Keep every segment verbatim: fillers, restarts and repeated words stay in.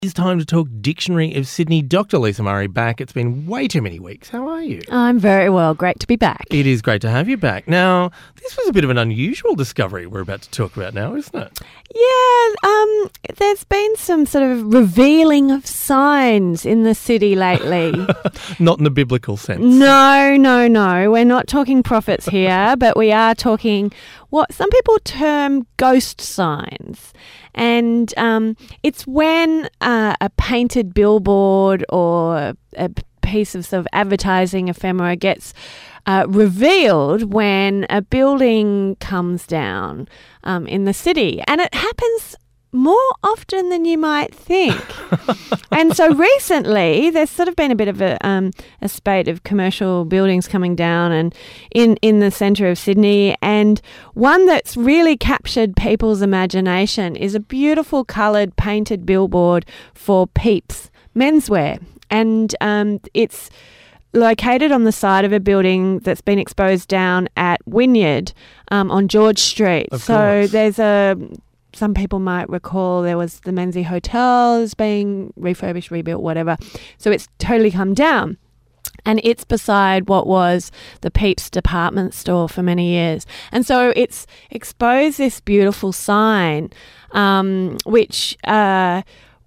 It's time to talk Dictionary of Sydney. Doctor Lisa Murray back. It's been way too many weeks. How are you? I'm very well. Great to be back. It is great to have you back. Now, this was a bit of an unusual discovery we're about to talk about now, isn't it? Yeah, um, there's been some sort of revealing of signs in the city lately. Not in the biblical sense. No, no, no. We're not talking prophets here, but we are talking what some people term ghost signs. And um, it's when uh, a painted billboard or a piece of sort of advertising ephemera gets uh, revealed when a building comes down um, in the city. And it happens more often than you might think. And so recently there's sort of been a bit of a um, a spate of commercial buildings coming down and in, in the centre of Sydney, and one that's really captured people's imagination is a beautiful coloured painted billboard for Peeps menswear. And um, it's located on the side of a building that's been exposed down at Wynyard um, on George Street. Of so course. there's a... Some people might recall there was the Menzies Hotel is being refurbished, rebuilt, whatever. So it's totally come down. And it's beside what was the Peeps department store for many years. And so it's exposed this beautiful sign, um, which, uh,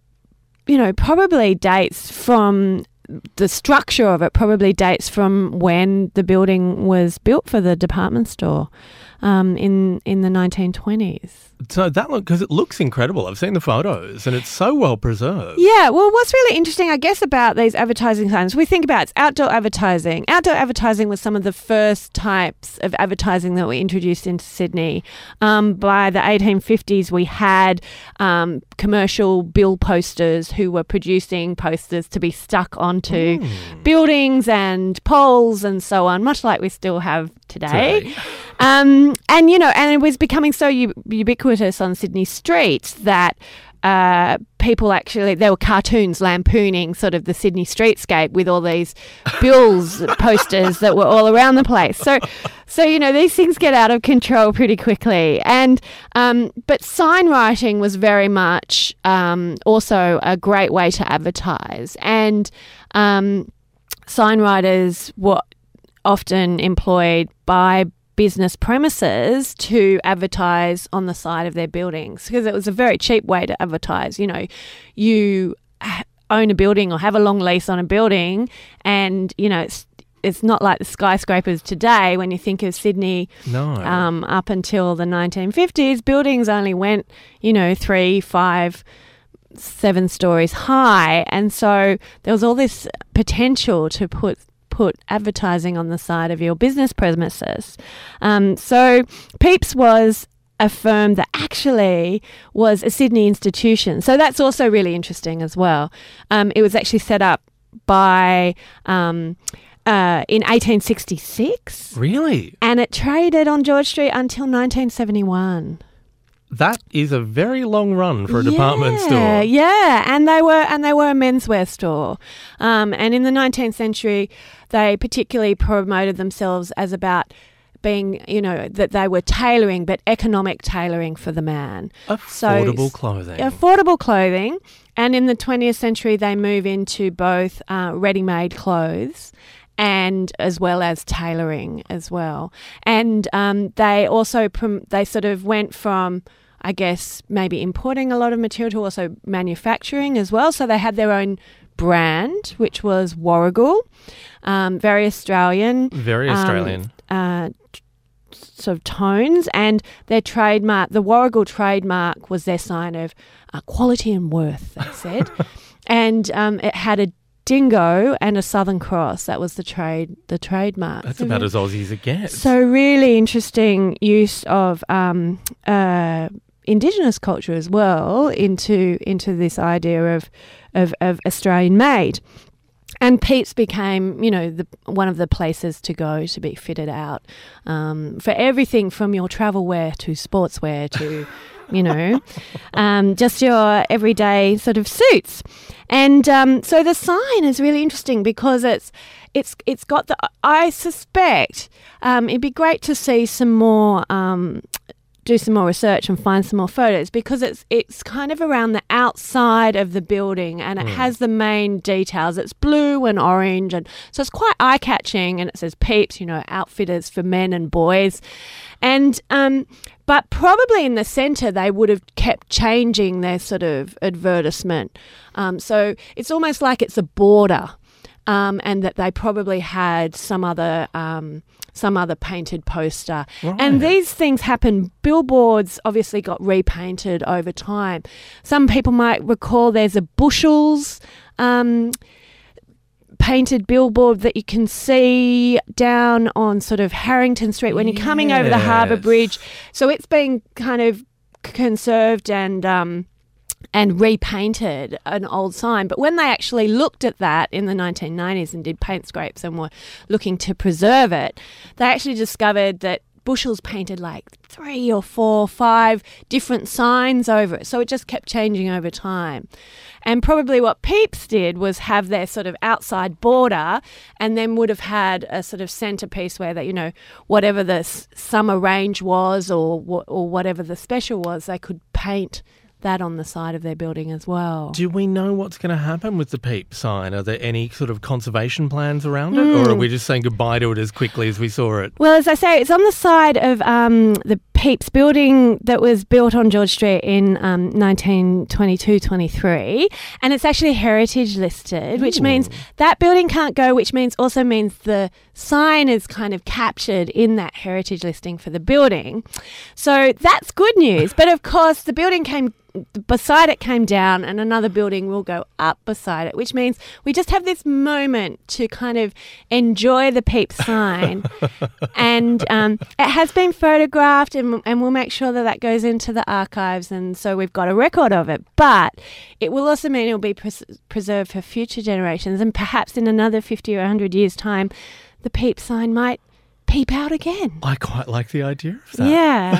you know, probably dates from... The structure of it probably dates from when the building was built for the department store um, in in the nineteen twenties. So that look, because it looks incredible. I've seen the photos and it's so well preserved. Yeah, well, what's really interesting, I guess, about these advertising signs, we think about it's outdoor advertising. Outdoor advertising was some of the first types of advertising that were introduced into Sydney. Um, by the eighteen fifties, we had um, commercial bill posters who were producing posters to be stuck onto mm. buildings and poles and so on, much like we still have today. today. Um, and, you know, and it was becoming so u- ubiquitous on Sydney streets that uh, people actually, there were cartoons lampooning sort of the Sydney streetscape with all these bills posters that were all around the place. So, so you know, these things get out of control pretty quickly. And um, but sign writing was very much um, also a great way to advertise. And um, sign writers were often employed by business premises to advertise on the side of their buildings because it was a very cheap way to advertise. You know, you own a building or have a long lease on a building, and you know it's it's not like the skyscrapers today. When you think of Sydney, no, um, up until the nineteen fifties, buildings only went, you know, three, five, seven stories high, and so there was all this potential to put. put advertising on the side of your business premises. Um, so Peeps was a firm that actually was a Sydney institution. So that's also really interesting as well. Um, it was actually set up by um, uh, in eighteen sixty-six. Really? And it traded on George Street until nineteen seventy-one. That is a very long run for a department yeah, store. Yeah, and they were and they were a menswear store. Um, and in the nineteenth century, they particularly promoted themselves as about being, you know, that they were tailoring, but economic tailoring for the man. Affordable so, clothing. Affordable clothing. And in the twentieth century, they move into both uh, ready-made clothes and as well as tailoring as well. And um, they also, prom- they sort of went from, I guess, maybe importing a lot of material to also manufacturing as well. So they had their own brand, which was Warrigal, um, very Australian. Very Australian. Um, uh, sort of tones, and their trademark, the Warrigal trademark, was their sign of uh, quality and worth, they said. And um, it had a dingo and a Southern Cross. That was the trade, the trademark. That's so about really, as Aussie as it gets. So really interesting use of um, uh, Indigenous culture as well into into this idea of of, of Australian made. And Peeps became, you know, the, one of the places to go to be fitted out um, for everything from your travel wear to sportswear to, you know, um, just your everyday sort of suits. And um, so the sign is really interesting because it's it's it's got the. I suspect um, it'd be great to see some more. Um, do some more research and find some more photos because it's it's kind of around the outside of the building and it mm. has the main details. It's blue and orange, and so it's quite eye-catching, and it says Peeps, you know, outfitters for men and boys. And um, but probably in the centre they would have kept changing their sort of advertisement. Um, so it's almost like it's a border, um, and that they probably had some other um, some other painted poster. Right. And these things happen. Billboards obviously got repainted over time. Some people might recall there's a Bushels Um, painted billboard that you can see down on sort of Harrington Street when you're coming yes. over the Harbour Bridge. So it's been kind of conserved and um, and repainted, an old sign. But when they actually looked at that in the nineteen nineties and did paint scrapes and were looking to preserve it, they actually discovered that Bushels painted like three or four, five different signs over it. So it just kept changing over time. And probably what Peeps did was have their sort of outside border and then would have had a sort of centrepiece where that, you know, whatever the s- summer range was or or whatever the special was, they could paint that on the side of their building as well. Do we know what's going to happen with the Peep sign? Are there any sort of conservation plans around it, Mm. or are we just saying goodbye to it as quickly as we saw it? Well, as I say, it's on the side of um, the Peeps building that was built on George Street in um, nineteen twenty-two twenty-three, and it's actually heritage listed, which Ooh. means that building can't go, which means also means the sign is kind of captured in that heritage listing for the building. So that's good news. But of course, the building came beside it came down and another building will go up beside it, which means we just have this moment to kind of enjoy the Peep sign. And um, it has been photographed and, and we'll make sure that that goes into the archives, and so we've got a record of it. But it will also mean it will be pres- preserved for future generations, and perhaps in another fifty or one hundred years' time, the Peep sign might peep out again. I quite like the idea of that.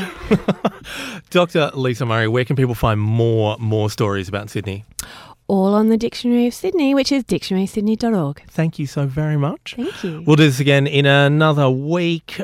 Yeah. Doctor Lisa Murray, where can people find more more stories about Sydney? All on the Dictionary of Sydney, which is dictionary sydney dot org. Thank you so very much. Thank you. We'll do this again in another week.